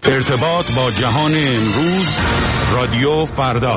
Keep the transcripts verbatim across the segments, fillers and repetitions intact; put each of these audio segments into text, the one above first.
ارتباط با جهان امروز، رادیو فردا.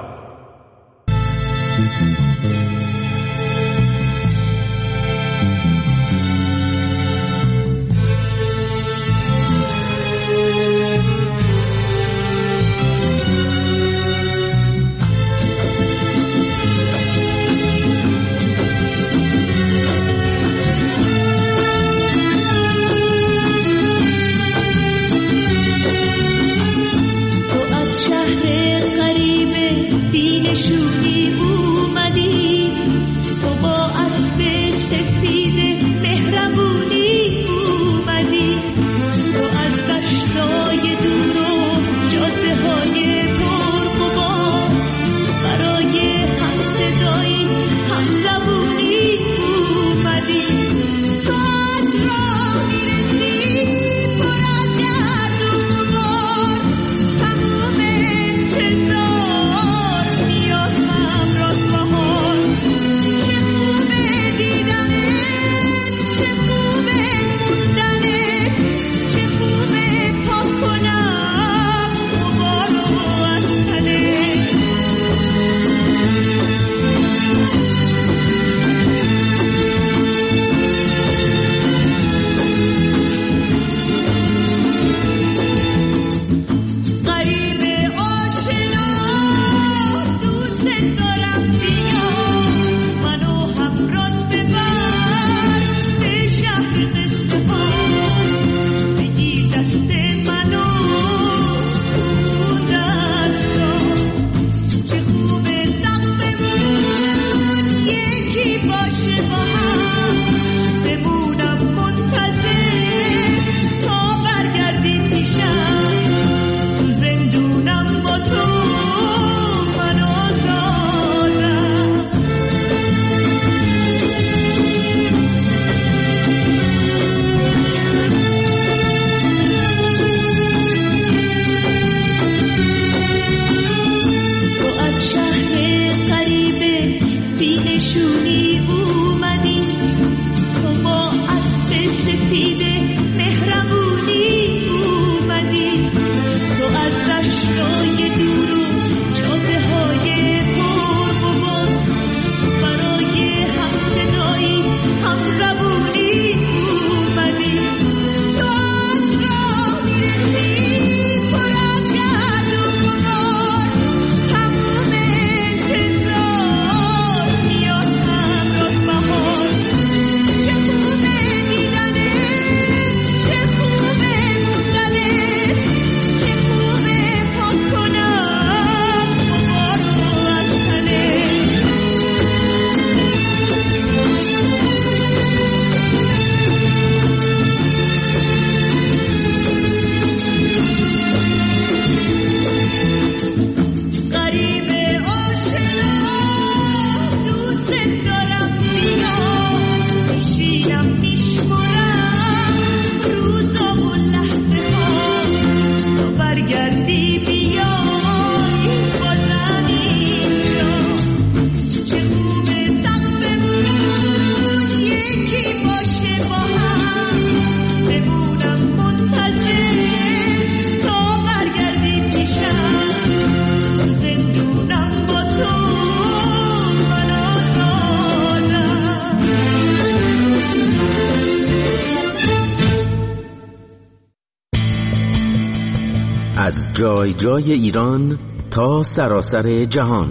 از جای جای ایران تا سراسر جهان،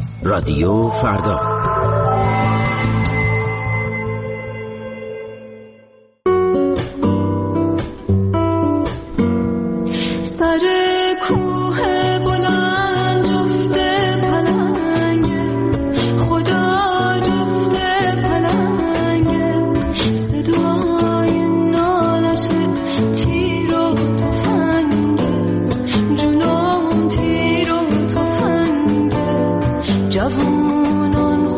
رادیو فردا. جوانان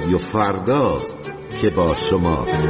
رادیو فرداست که با شماست.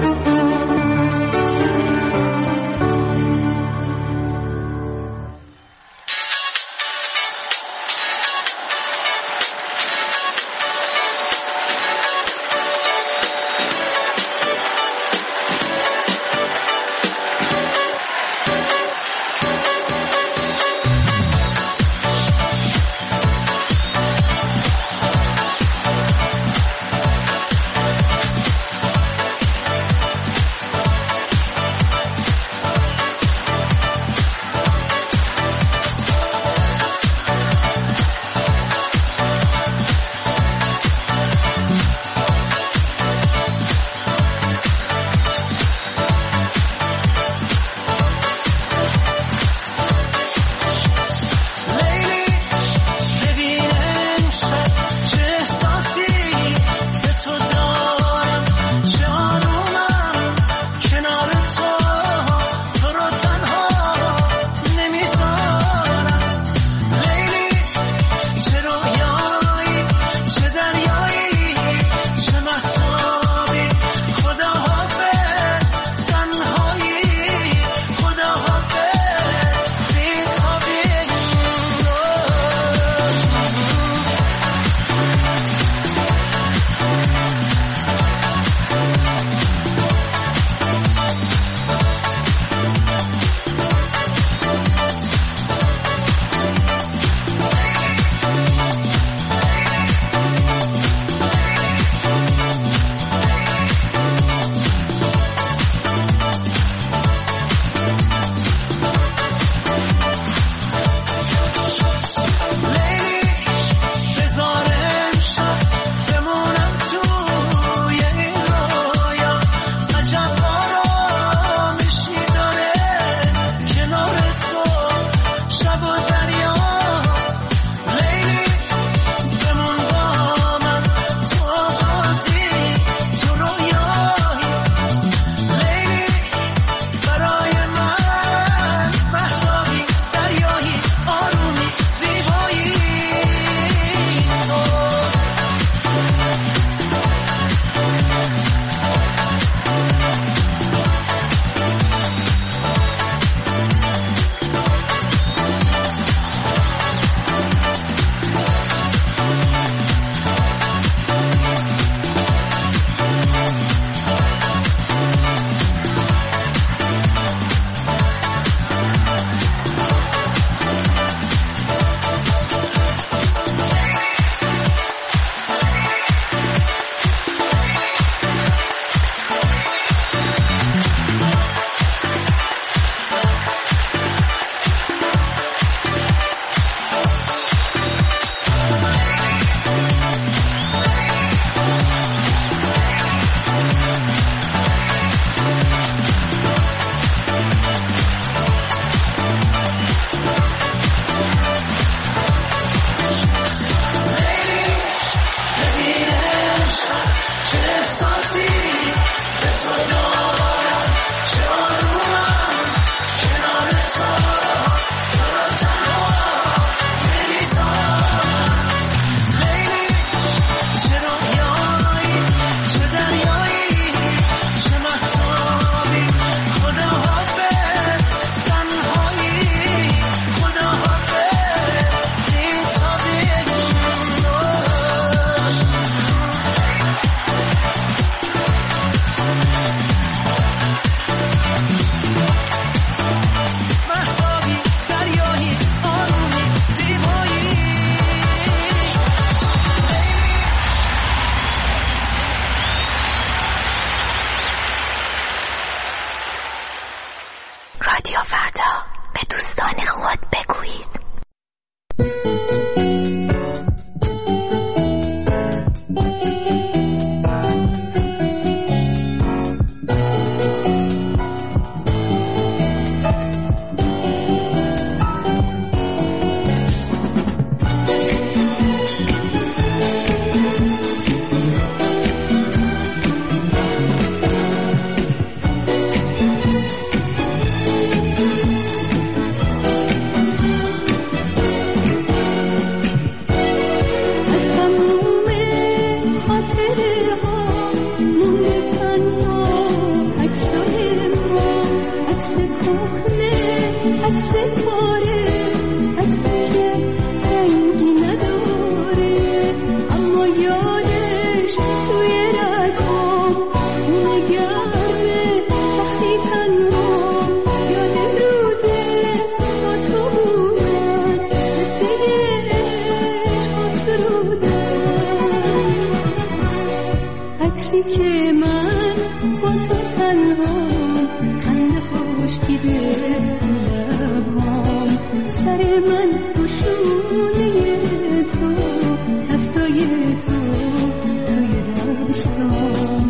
عکسی که من با تو تنها خنده خشکیده لبام سر من روشونه تو دستای تو توی دستام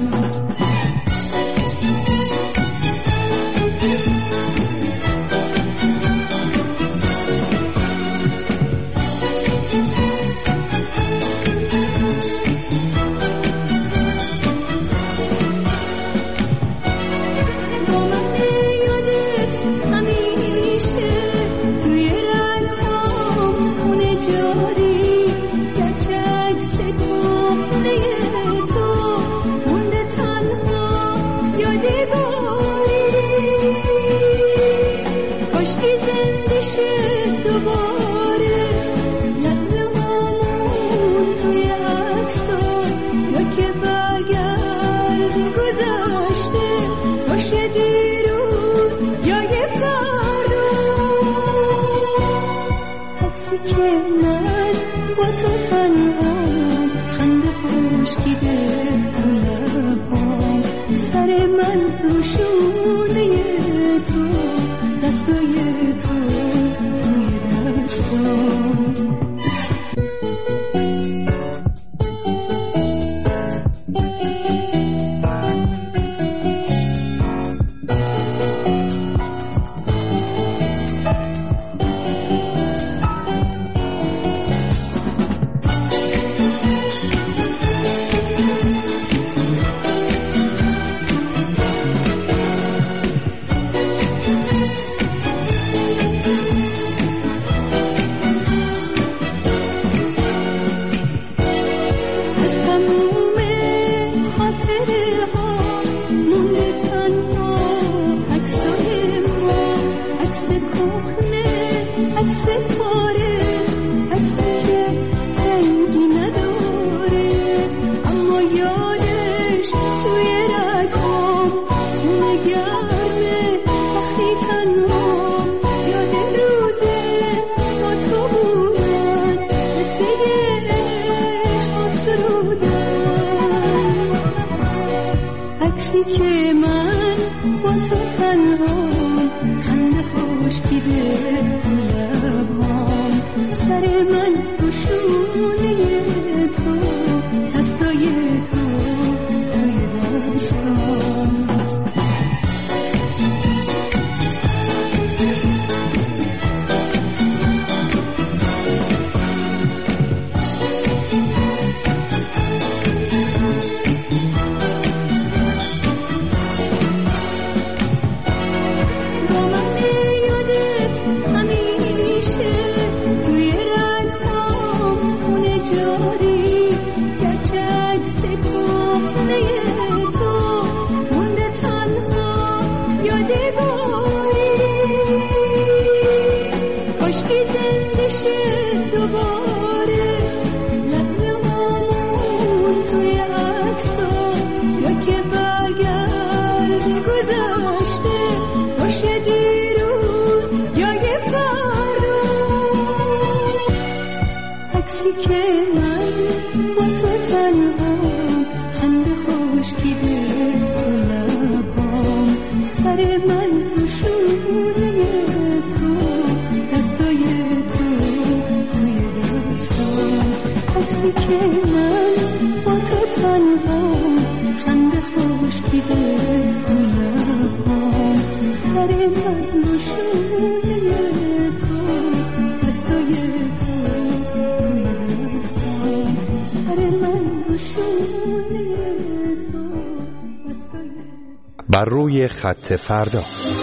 بر روی خط فردا.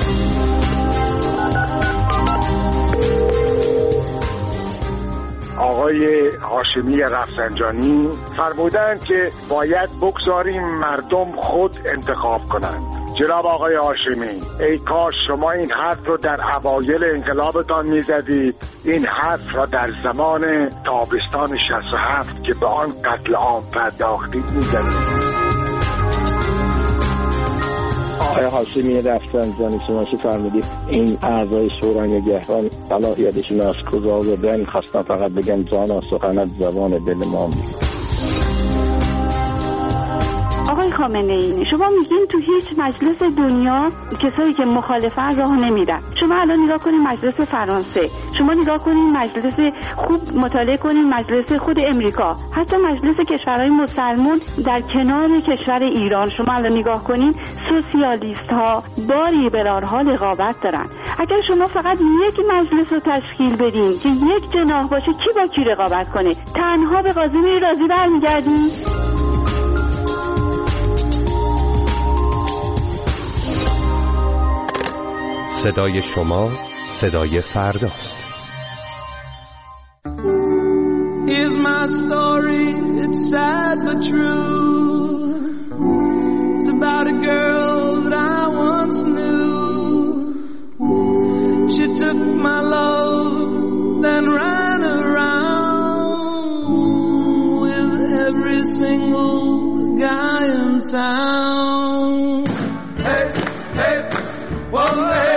آقای هاشمی رفسنجانی فرمودند که باید بگذاریم مردم خود انتخاب کنند. جناب آقای هاشمی، ای کاش شما این حرف رو در اوایل انقلابتان میزدید، این حرف را در زمان تابستان شصت و هفت که به آن قتل عام پرداختید میزدید. آقای هاشمی رفسنجانی، شما که فرمودید این اعضای شورای نگهبان صلاحیتشون از کجا آوردن، خواستم فقط بگم جانا سخنت زبان دل ما. آقای خامنه‌ای، شما میگین تو هیچ مجلس دنیا کسایی که مخالفن راه نمیدن. شما الان نگاه کنید مجلس فرانسه، شما نگاه کنید مجلس، خوب مطالعه کنید مجلس خود امریکا، حتی مجلس کشورهای مسلمان در کنار کشور ایران. شما الان نگاه کنید سوسیالیست ها با لیبرال ها رقابت دارن. اگر شما فقط یک مجلس رو تشکیل بدین که یک جناح باشه، کی با کی رقابت کنه؟ تنها به قاضی رازی برمیگردین؟ صدای شما صدای فرداست. Here's my story, it's sad but true. It's about a girl that I once knew. She took my love, then ran around with every single guy in town. Hey, hey, one day.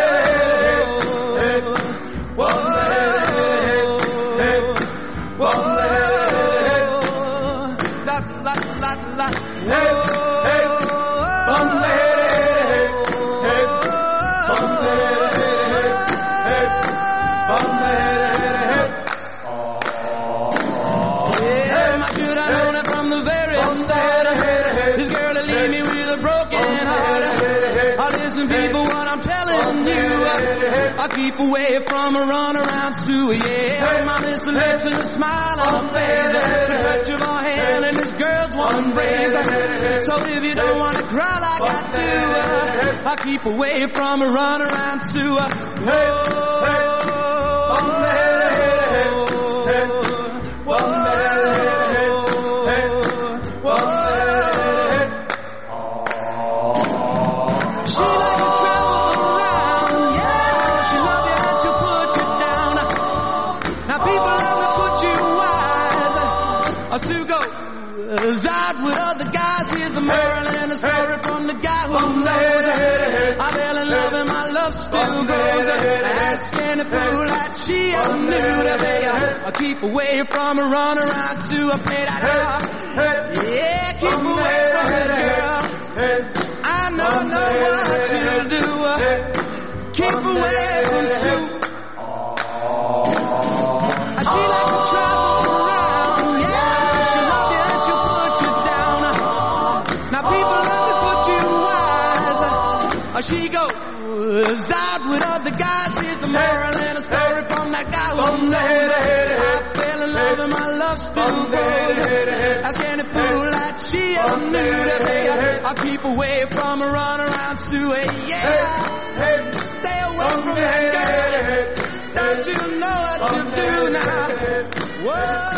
I keep away from a runaround Sue, yeah. My miss lips and a smile on her face, the touch of her hand and this girl's warm embrace. So if you don't want to cry like I do, uh, I keep away from a runaround Sue. Oh, oh, out with other guys. Here's the moral and a story from the guy who knows. I fell in love and my love still grows. Ask any fool that she ever knew today. I keep away from a runaround Sue. I play that out. Yeah, keep away from this girl. I know, know what you'll do. Keep away from Sue. She like to travel around. Yeah, she love you and she'll put you down. Now people let me put you wise. She goes out with other guys. Here's the moral and a story from that guy who knows. I fell in love and my love still grows. Ask any fool that she ever knew today. I'll keep away from a runaround Sue. Yeah, stay away from that girl. Don't you know what to do now? Whoa.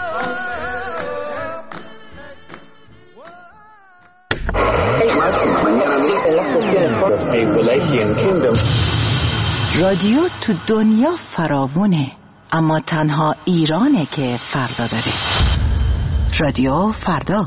رادیو تو دنیا فراوونه، اما تنها ایرانه که فردا داره. رادیو فردا.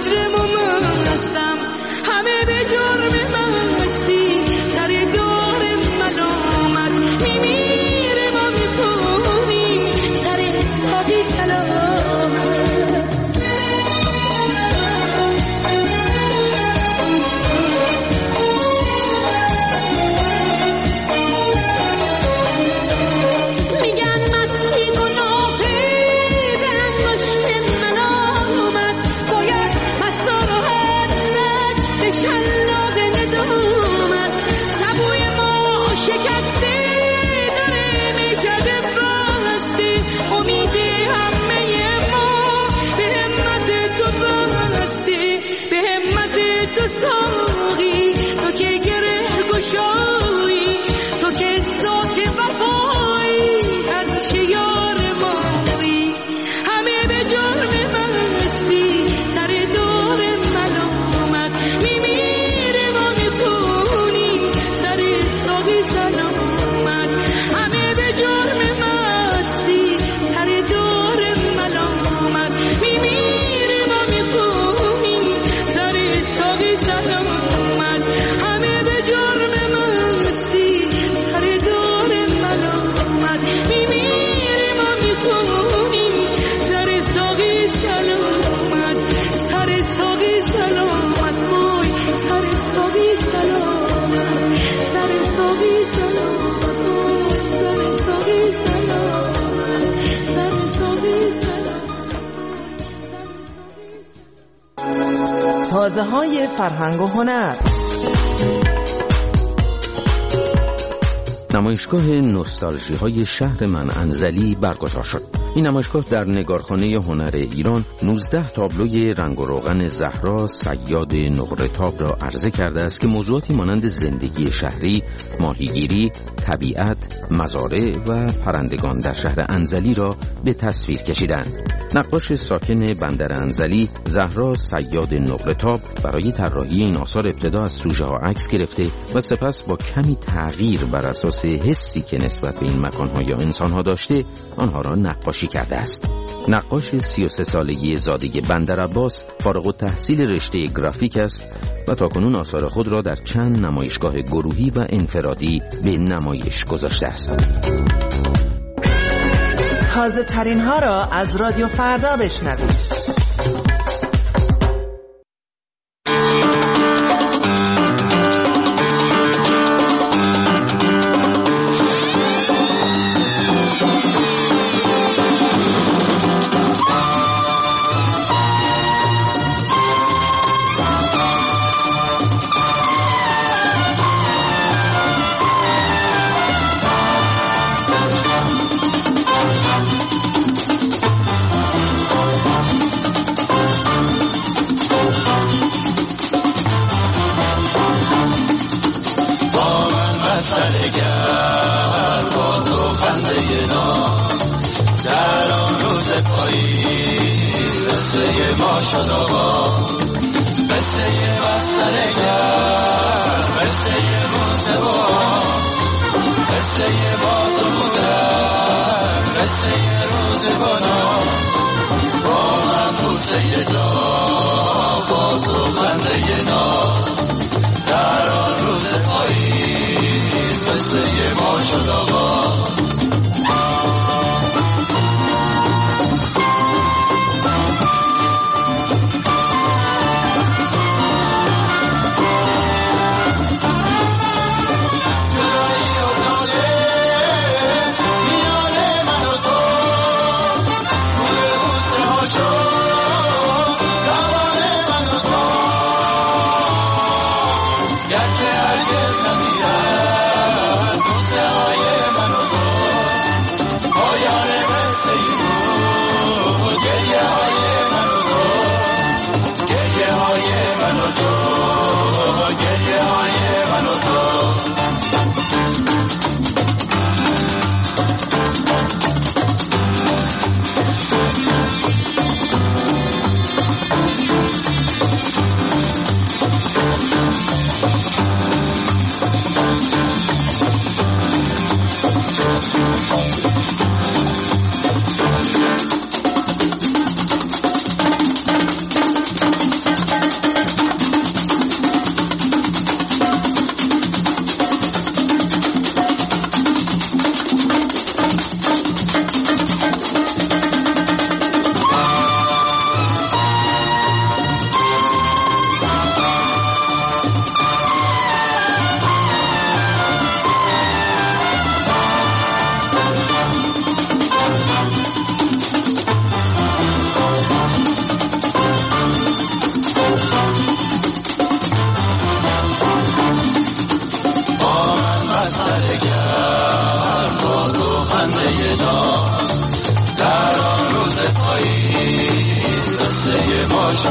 مجرم و مستم، همه به جرم مستی، سر دار ملامت میمیره ما میکنیم سر ساقی سلامت. تازه های فرهنگ و هنر. نمایشگاه نوستالژی های شهر من انزلی برگزار شد. این نمایشگاه در نگارخانه هنر ایران نوزده تابلوی رنگ و روغن زهرا صیاد نقره‌تاب را عرضه کرده است که موضوعاتی مانند زندگی شهری، ماهیگیری، طبیعت، مزارع و پرندگان در شهر انزلی را به تصویر کشیدند. نقاش ساکن بندر انزلی زهرا صیاد نقره‌تاب برای طراحی این آثار ابتدا از سوژه ها عکس گرفته و سپس با کمی تغییر بر اساس حسی که نسبت به این مکان‌ها یا انسان‌ها داشته آنها را نقاشی کرده است. نقاش سی و سه سالگی زاده بندرعباس فارغ التحصیل رشته گرافیک است و تاکنون آثار خود را در چند نمایشگاه گروهی و انفرادی به نمایش گذاشته است. تازه ترین ها را از رادیو فردا بشنوید.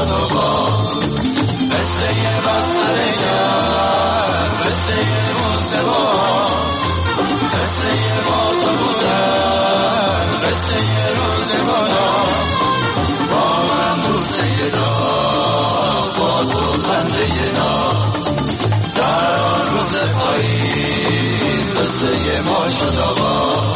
شد و با قصه بستره کرد قصه موسیقا قصه با تو بودن قصه روزگارا با من بوسه ناز با تو خنده ناز در آن روز پاییز قصه ما شد آغاز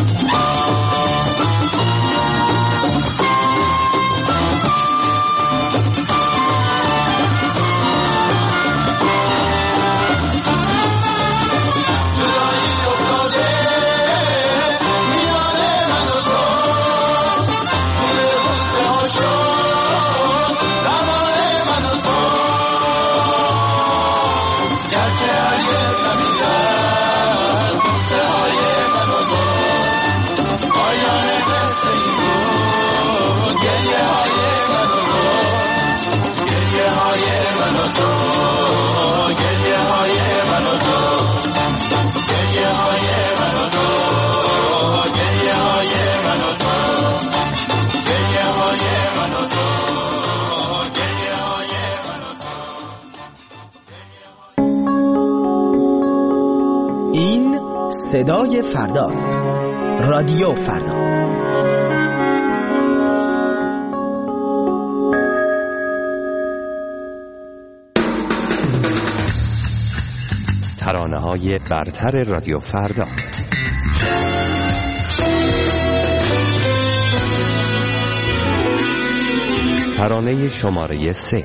صدای فرداست. رادیو فردا. ترانه‌های برتر رادیو فردا. ترانه شماره سه.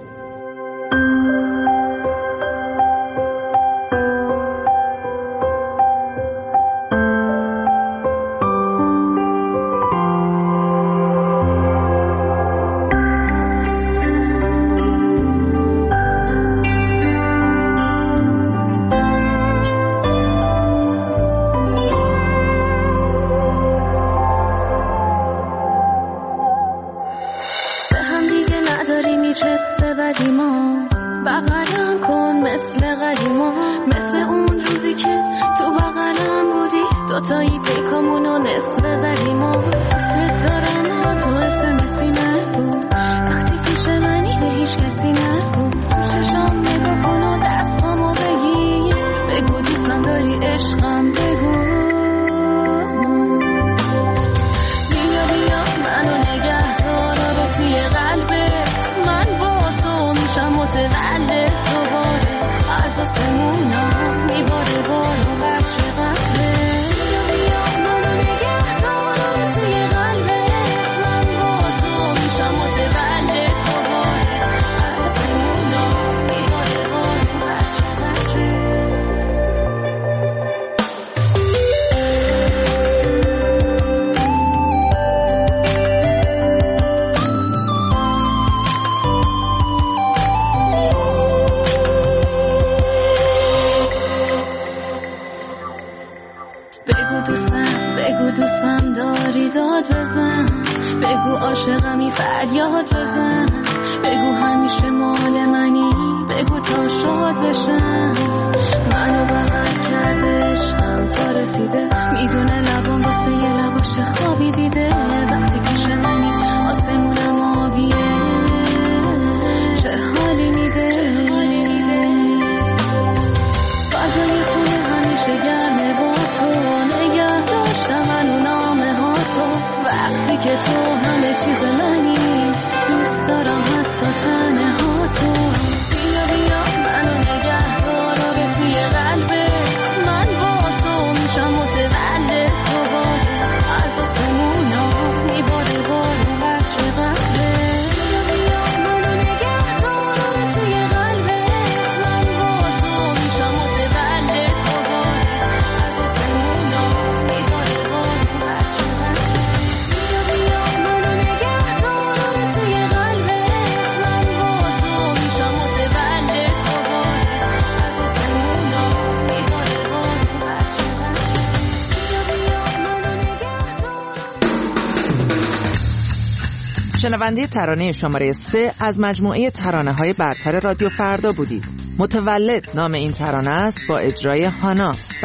شنونده ترانه شماره سه از مجموعه ترانه‌های برتر رادیو فردا بودید. متولد نام این ترانه است با اجرای هانا.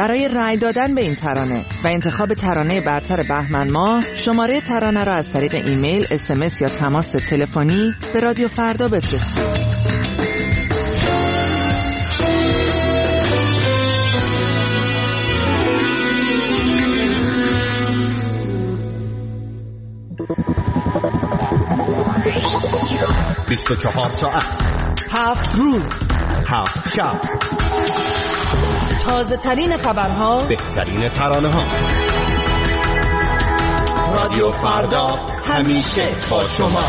برای رأی دادن به این ترانه و انتخاب ترانه برتر بهمن ماه شماره ترانه را از طریق ایمیل، اس ام اس یا تماس تلفنی به رادیو فردا بفرستید. بیست و چهار ساعت، هفت روز، هفت شب، تازه ترین خبرها، بهترین ترانه ها. رادیو فردا همیشه با شما.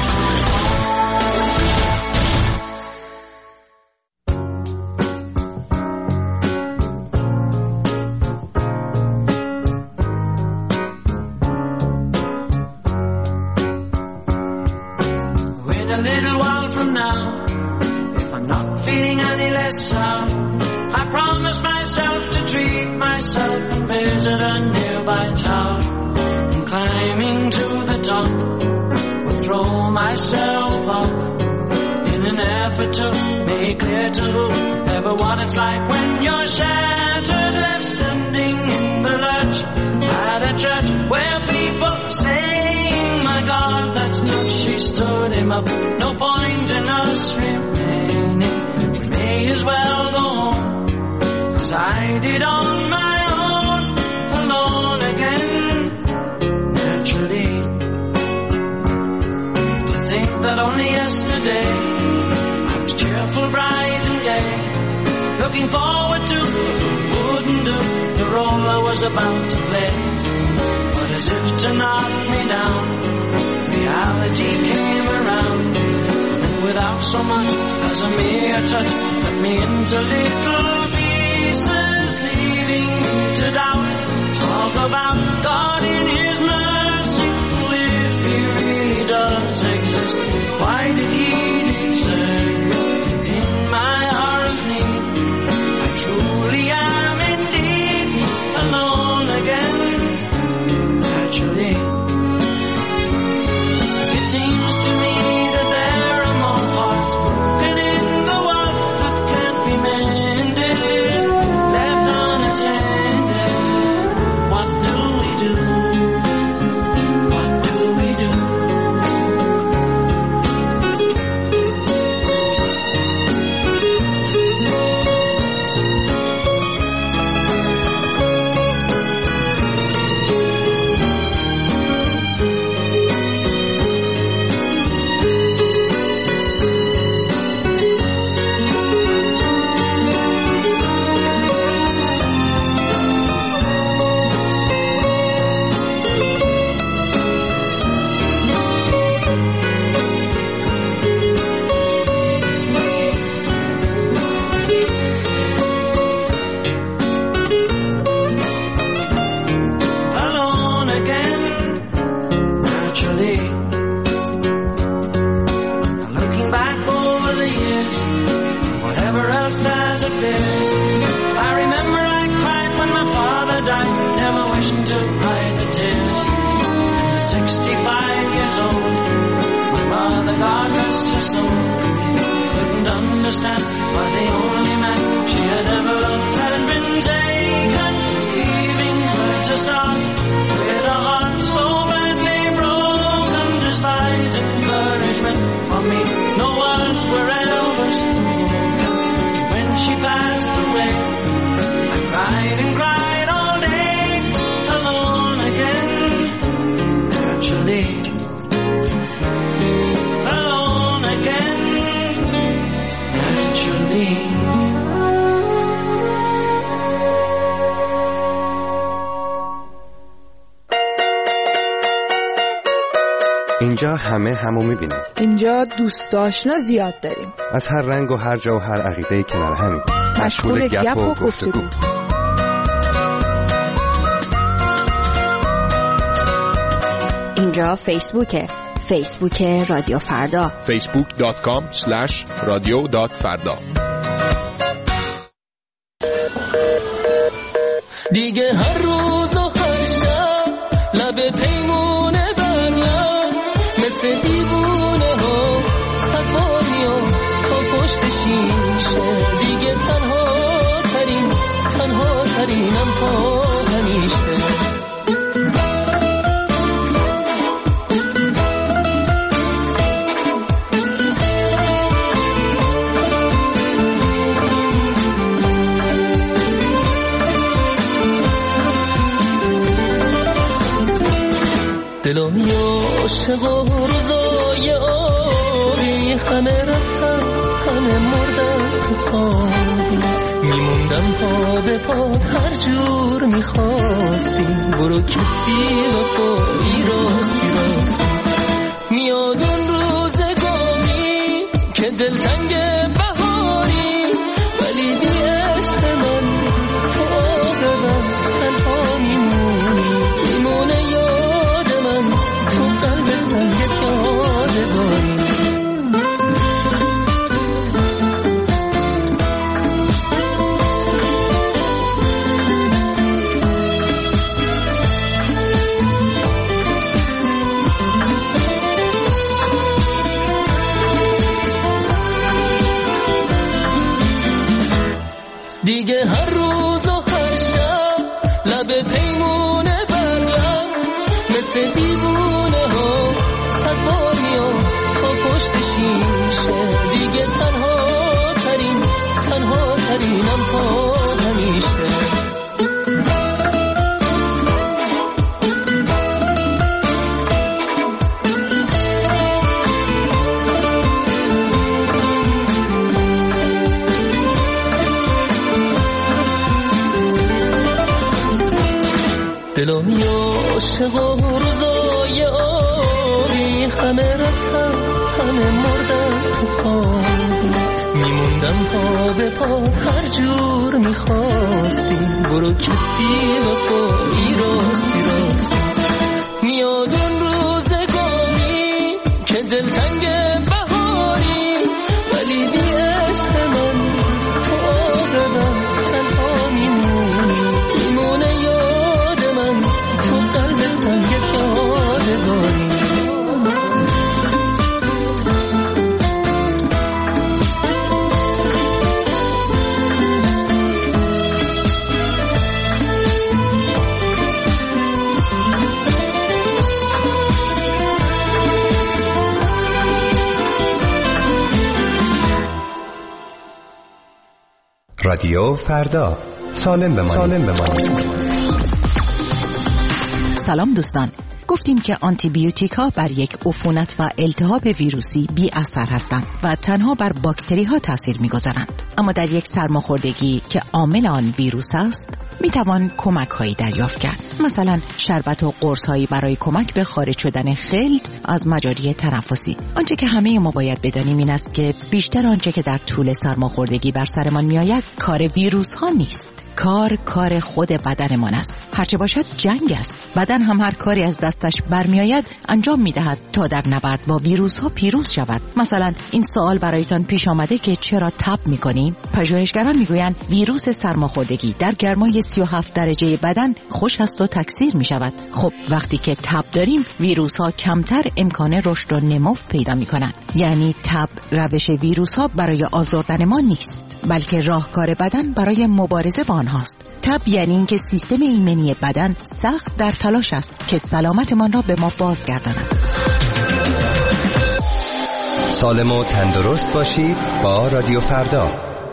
No point in us remaining. We may as well go home, 'cause I did on my own, alone again. Naturally, to think that only yesterday I was cheerful, bright and gay, looking forward to wouldn't do the role I was about to play. But as if to knock me down, reality came around, and without so much as a mere touch, cut me into little pieces, leaving me to doubt. Talk about God in His mercy, if He really does exist, why did He desert me in my hour of need? I truly am indeed alone again. Naturally, seems to me that there are more hearts broken in the world that can't be mended, left unattended. What do we do? What do we do? اینجا همه همو میبینیم. اینجا دوست آشنا زیاد داریم. از هر رنگ و هر جا و هر عقیده‌ای کنار همیم. مشغول گپ و گفتگو. اینجا فیسبوکه. فیسبوک رادیو فردا. فیسبوک دات کام اسلش رادیو دات فردا. دیگه هر روز و هر شب لب پیمونه بریم، مثل دیوونه ها سواریم تا پشت شیشه. دیگه تنها ترین تنها ترینم تا دلم عاشق و روزای آبی، همه رفتن همه مردن تو خوابی، میموندم پا به پات هر جور میخواستی، برو که بی وفایی راستی راستی. میاد اون روزگاری که دلتنگ بهاری، ولی بی عشق من تو عاقبت تنها میمونی، میمونه یاد من تو قلب سنگت یادگاری. دیگه هر روز و هر شب لب پیمونه برگم، مثل دیوونه ها صد بار میام تا پشت شیشه، دیگه تنها ترین تنها ترینم تا همیشه. دلم عاشق و روزای آبی، همه رفتن همه مردن تو خوابی، میموندم پا به پات هر جور میخواستی، برو که بی وفایی راستی راستی. میاد اون روزگاری که دلتنگ بهاری، ولی بی عشق من تو عاقبت تنها میمونی، میمونه تو قلب سنگت یادگاری. رادیو فردا، سالم بمانید. سالم بمانید. سلام دوستان، گفتیم که آنتی بیوتیک ها بر یک عفونت و التهاب ویروسی بی اثر هستند و تنها بر باکتری ها تاثیر می‌گذارند. اما در یک سرماخوردگی که عامل آن ویروس است، میتوان کمک هایی دریافت کرد. مثلا شربت و قرص هایی برای کمک به خارج شدن خلط از مجاری تنفسی. آنچه که همه ما باید بدانیم این است که بیشتر آنچه که در طول سرماخوردگی بر سرمان میآید کار ویروس ها نیست. کار کار خود بدنمان است. هرچه باشد جنگ است. بدن هم هر کاری از دستش برمیآید انجام میدهد تا در نبرد با ویروس ها پیروز شود. مثلا این سوال برایتان پیش آمده که چرا تب میکنیم؟ پژوهشگران میگویند ویروس سرماخوردگی در گرمای سی و هفت درجه بدن خشک است و تکثیر میشود. خب وقتی که تب داریم ویروس ها کمتر امکان رشد و نمو پیدا میکنند. یعنی تب روش ویروس ها برای آزردن ما نیست، بلکه راهکار بدن برای مبارزه با آنهاست. تب یعنی اینکه سیستم ایمنی بدن سخت در تلاش است که سلامتمان را به ما بازگرداند. سالم و تندرست باشید با رادیو فردا.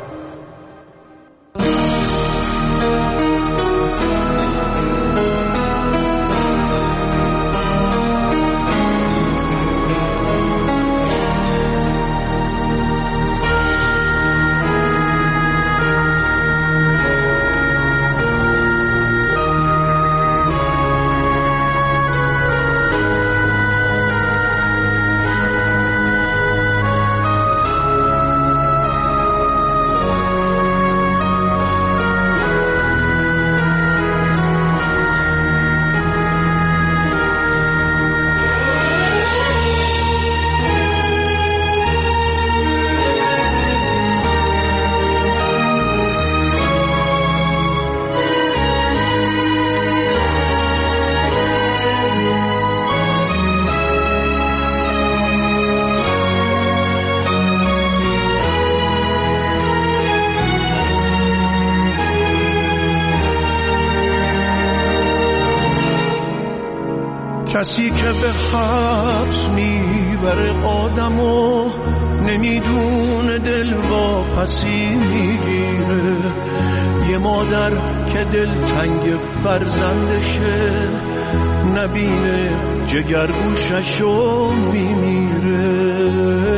کسی که به حبس میبره آدمو نمیدونه دل واپسی میگیره. یه مادر که دل تنگ فرزندشه نبینه جگرگوششو میمیره.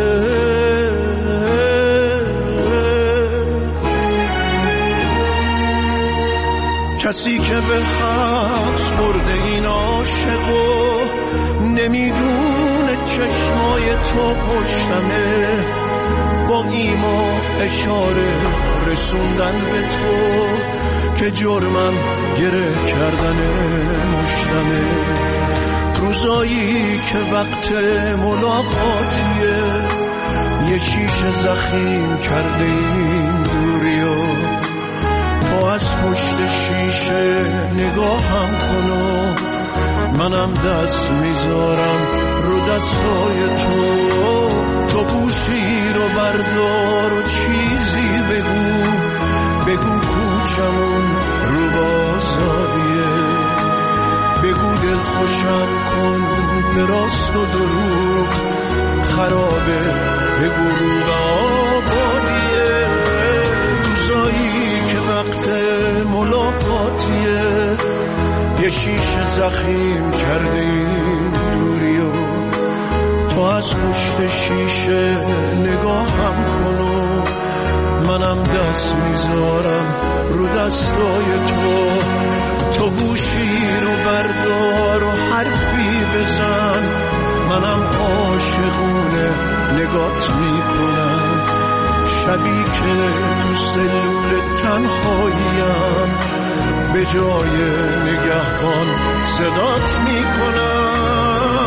کسی که به حبس برده این عاشقو نمیدونه چشمای تو پشتمه، با ایما اشاره رسوندن به تو که جرمم گره کردن مشتمه. روزایی که وقت ملاقاتیه یه شیشه زخیم کرده این دوریو، تو از پشت شیشه نگاهم کن و منم دست میذارم رو دستای تو. تو گوشی رو بردار و چیزی بگو، بگو کوچمون رو بازاریه، بگو دل خوشم کن به راست و دروغ خرابه، بگو رو آبادیه. روزایی که وقت ملاقاتیه یه شیشه زخیم کرده این دوریو، تو از پشت شیشه نگاهم کن و منم دست میذارم رو دستای تو. تو گوشی رو بردار و حرفی بزن، منم عاشقونه نگات میکنم. شبی که تو سلول تنهاییم به جای نگهبان صدات میکنم.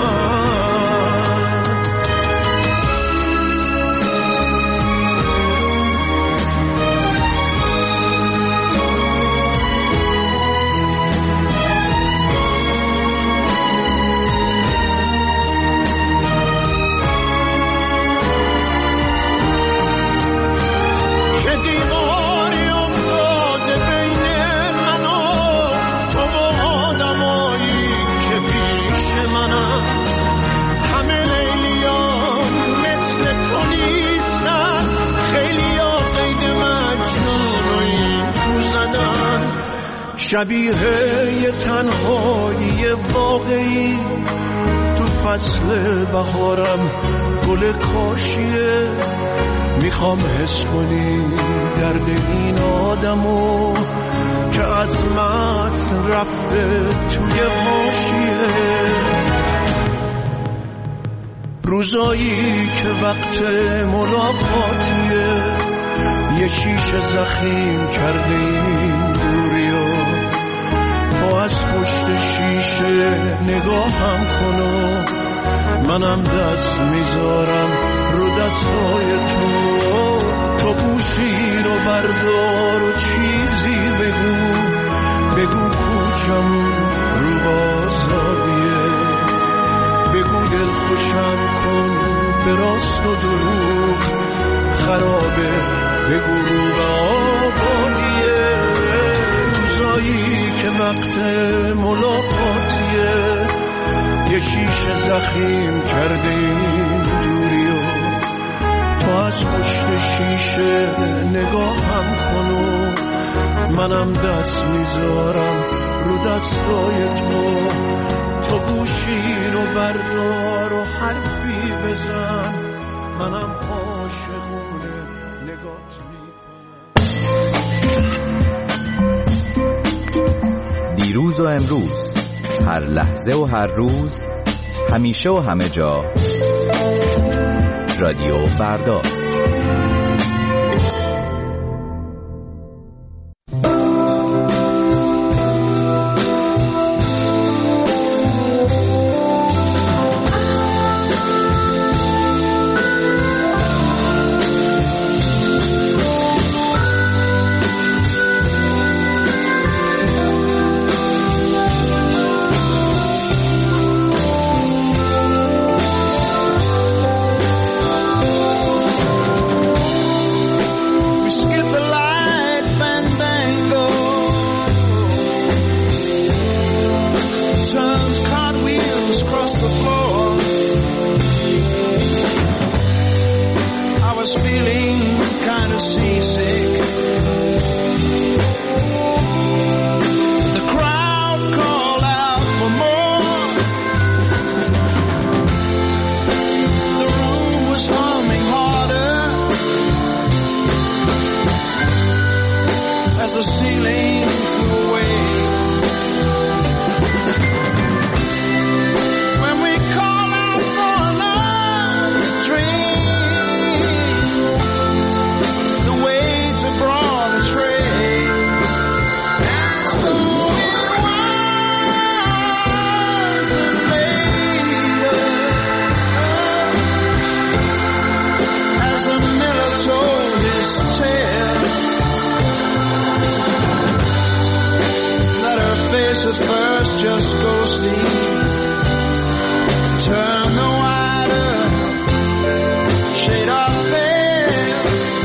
شبیه یه تنهایی واقعی تو فصل بهارم گل کاشیه. میخوام حس کنی درد این آدمو که عظمت رفته توی حاشیه. روزایی که وقت ملاقاتیه یه شیشه زخیم کرده این دوریو، تو از پشت شیشه نگاهم کن و منم دست میذارم رو دستای تو. تو گوشی رو بردار و چیزی بگو، بگو کوچمون رو بازاریه، بگو دل خوشم کن به راست و دروغ خرابه، بگو رو آبادیه. روزایی که وقت ملاقاتیه یه شیشه زخیم کرده این دوریو، تو از پشت شیشه نگاهم کن و منم دست میذارم رو دستای تو. تو گوشی رو بردار و حرفی بزن، منم عاشقونه نگات میکنم. دیروز و امروز، هر لحظه و هر روز، همیشه و همه جا، رادیو فردا. The crowd called out for more. says first just go sleep. Turn the light up, shade off bed.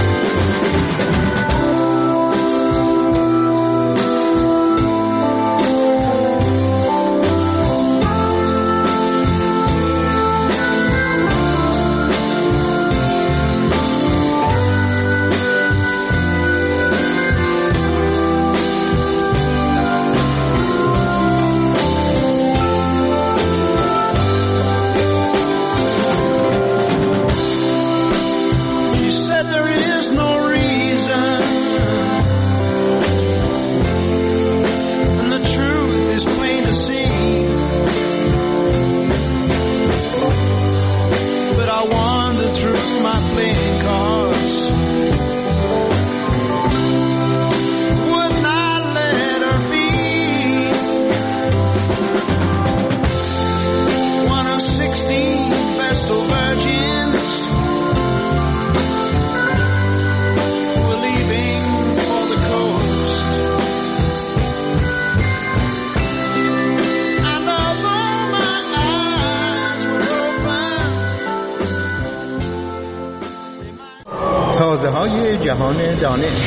تازه های جهان دانش.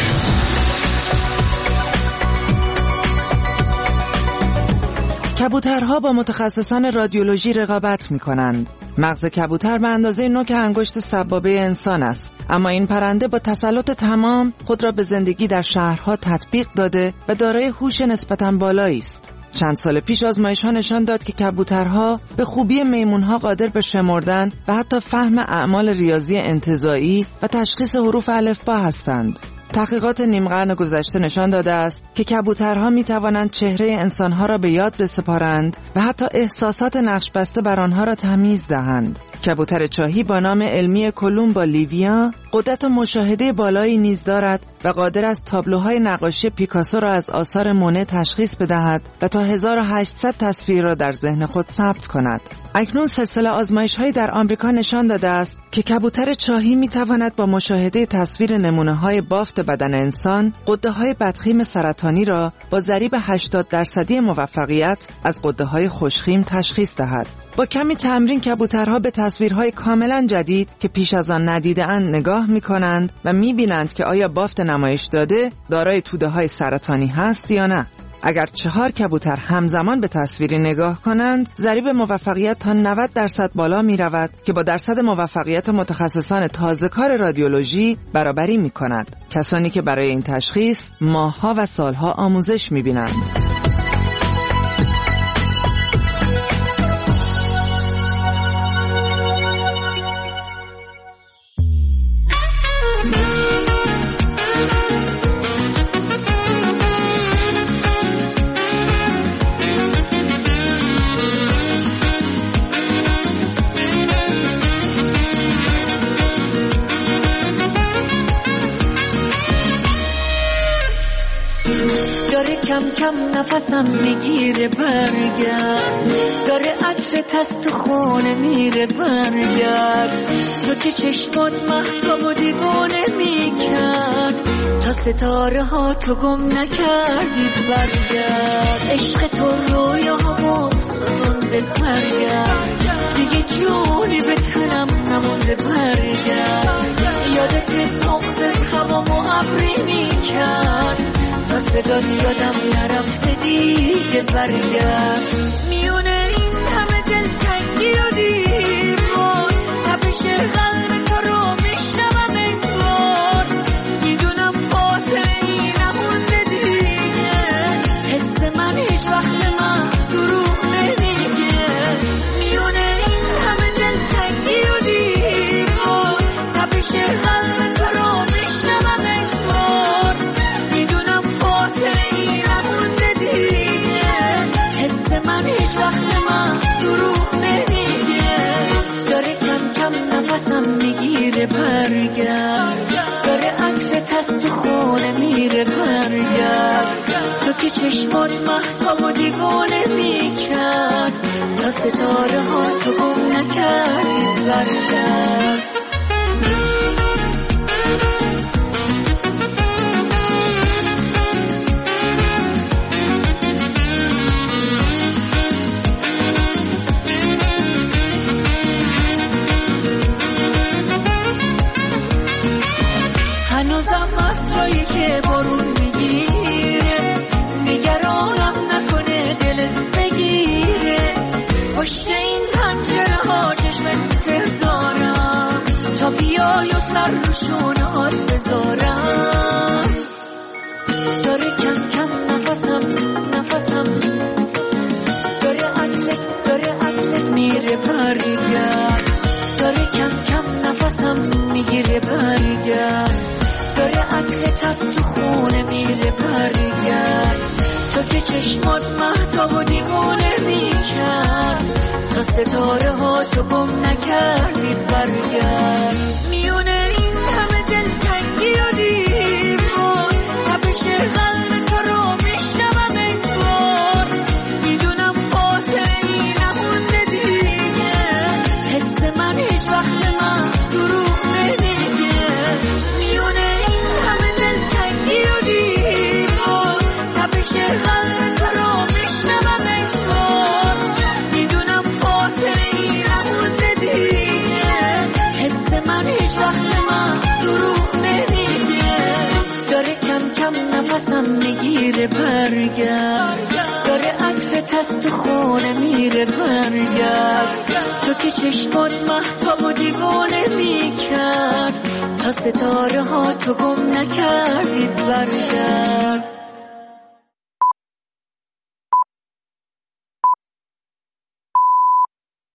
کبوترها با متخصصان رادیولوژی رقابت می کنند. مغز کبوتر به اندازه نوک انگشت سبابه انسان است، اما این پرنده با تسلط تمام خود را به زندگی در شهرها تطبیق داده و دارای هوش نسبتاً بالایی است. چند سال پیش آزمایش‌ها نشان داد که کبوترها به خوبی میمون‌ها قادر به شمردن و حتی فهم اعمال ریاضی انتزاعی و تشخیص حروف الفبا هستند. تحقیقات نیم قرن گذشته نشان داده است که کبوترها می توانند چهره انسانها را به یاد بسپارند و حتی احساسات نقش بسته بر آنها را تمیز دهند. کبوتر چاهی با نام علمی کولومبا لیویا قدرت مشاهده بالایی نیز دارد و قادر است تابلوهای نقاشی پیکاسو را از آثار مونه تشخیص بدهد و تا هزار و هشتصد تصویر را در ذهن خود ثبت کند. اکنون سلسله آزمایش‌هایی در آمریکا نشان داده است که کبوتر چاهی می‌تواند با مشاهده تصویر نمونه‌های بافت بدن انسان غده‌های بدخیم سرطانی را با ضریب هشتاد درصدی موفقیت از غده‌های خوشخیم تشخیص دهد. با کمی تمرین کبوترها به تصویرهای کاملا جدید که پیش از آن ندیده‌اند نگاه می‌کنند و می‌بینند که آیا بافت نمایش داده دارای توده‌های سرطانی هست یا نه. اگر چهار کبوتر همزمان به تصویری نگاه کنند، ضریب موفقیت تا نود درصد بالا می رود که با درصد موفقیت متخصصان تازه‌کار رادیولوژی برابری می کند. کسانی که برای این تشخیص ماه‌ها و سال‌ها آموزش می بینند. کم کم نفسم میگیره برگرد، داره عطر تست خونه میره برگرد، تو که چشمات مهتاب و دیوانه میکرد، تا ستاره ها تو گم نکردی برگرد، عشق تو رویا ها مستونده برگرد، دیگه جونی به تنم نمونده برگرد، یادت مغزت هوا و ابری میکرد، تا صدات یادم نرفته دیگه برگرد، میونه این همه دلتنگی و دیوار، تپش قلب تو رو میشنوم انگار، میدونم فاصله نمونده دیگه، حس من هیچ وقت من دروغ نمیگه، میونه این همه دلتنگی و دیوار، تپش قلب تو رو میشنوم انگار، میدونم من هیچ وقت من دروغ نمیگه، داره کم کم نفسم میگیره برگرد، داره عطر تست خونه میره برگرد، تو که چشمات مهتاب و دیوانه میکرد، تا ستاره ها تو گم نکردی برگرد. چشم انتظارم تا بیای و سر رو شونات بذارم. داره کم کم نفسم نفسم داره عطرت داره عطرت میره برگرد. داره کم کم نفسم میگیره برگرد. داره عطرت از تو خونه میره برگرد. تو که چشمات مهتاب و دیوونه میکرد تا ستاره ها تو گم نکردی برگرد. میونه این همه دلتنگی و دیوار تپش قلب تو رو میشنوم انگار. میدونم خاطری نمونده دیگه حس من هیچ وقت من دروغ نمیگه. میونه این همه دلتنگی و دیوار تپش قلب تو رو میشنوم انگار. میدونم خاطری نمونده دیگه حس من هیچ وقت من دروغ نمیگه. داره کم کم نفسم میگیره برگرد. داره عطرت از تو خونه میره برگرد. تو که چشمات مهتاب و دیوانه میکرد تا ستاره ها تو گم نکردید برگرد.